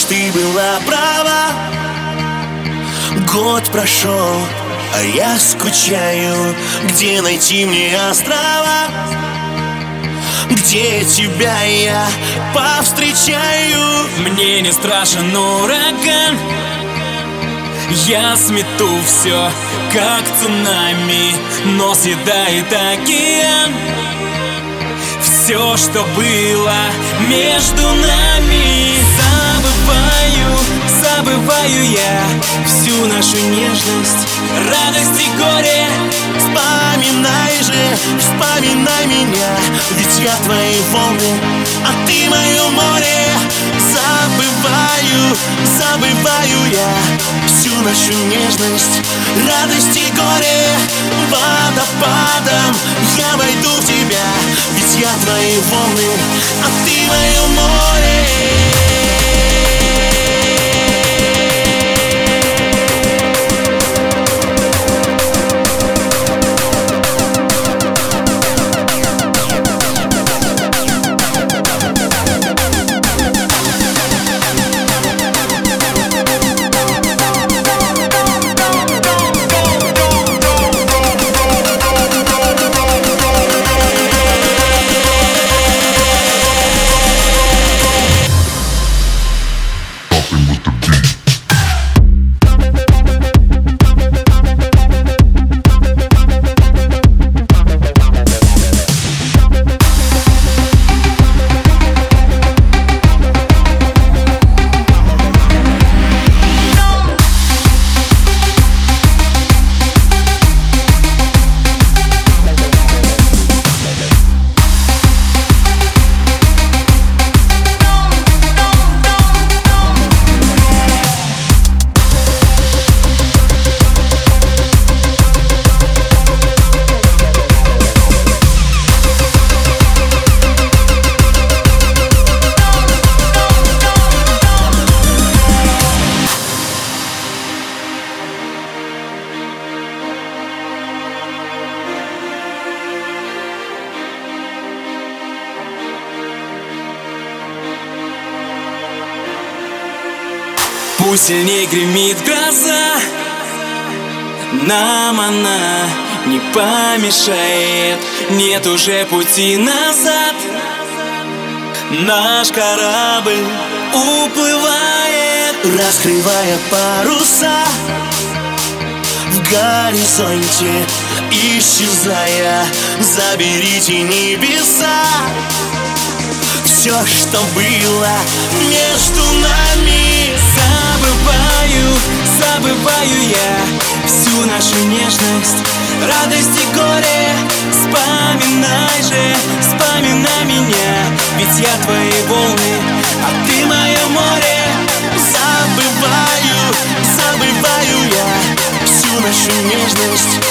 ты была права. Год прошел, а я скучаю. Где найти мне острова? Где тебя я повстречаю? Мне не страшен ураган, я смету все, как цунами, но съедает океан все, что было между нами. Забываю я всю нашу нежность, радость и горе. Вспоминай меня, ведь я твои волны, а ты мое море. Забываю я всю нашу нежность, радость и горе. Водопадом я войду в тебя, ведь я твои волны, а ты мое море. Пусть сильней гремит гроза, нам она не помешает. Нет уже пути назад, наш корабль уплывает, раскрывая паруса в горизонте, исчезая. Заберите небеса все, что было между нами. Забываю я всю нашу нежность, радость и горе. Вспоминай меня, ведь я твои волны, а ты мое море. Забываю я всю нашу нежность,